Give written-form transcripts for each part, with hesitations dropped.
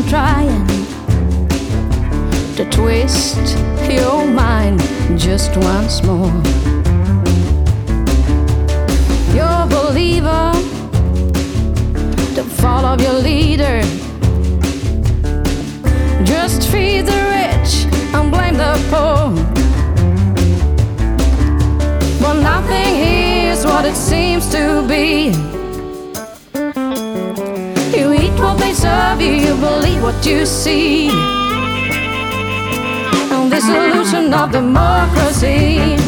trying to twist your mind just once more. You're a believer to follow your leader. Just feed the rich and blame the poor. Well, nothing is what it seems to be. You eat what they serve you, you believe what you see. And this illusion of democracy.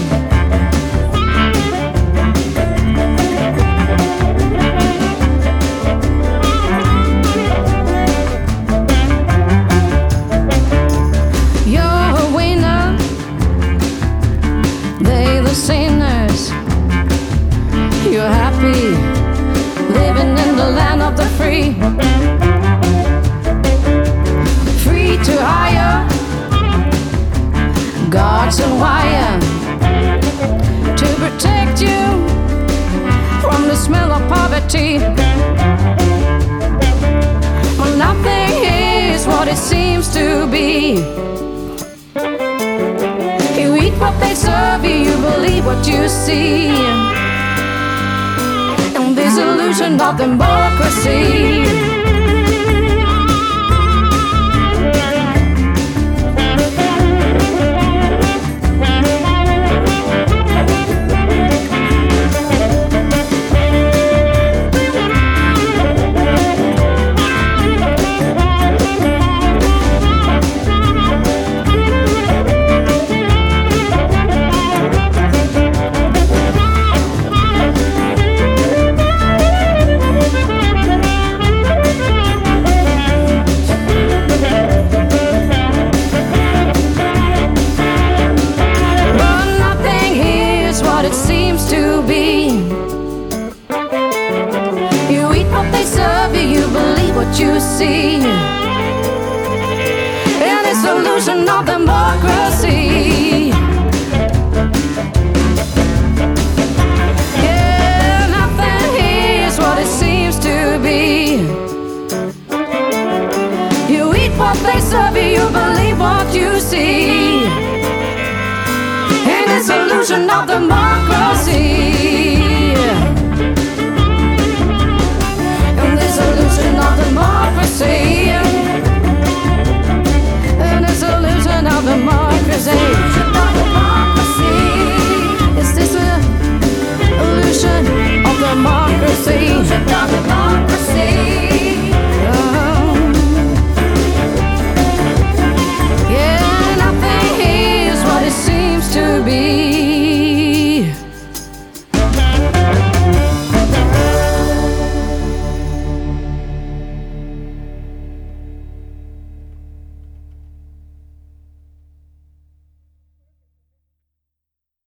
You're a winner, they the sinners. You're happy living in the land of the free. Free to hire guards and wire to protect you from the smell of poverty. Well, nothing is what it seems to be. You eat what they serve you, you believe what you see. And this illusion of democracy. It seems to be. You eat what they serve you, you believe what you see. And this illusion of democracy. Yeah, nothing is what it seems to be. You eat what they serve you, you believe what you see. This illusion of democracy. And this illusion of democracy. And this illusion of democracy. Is this an illusion of democracy?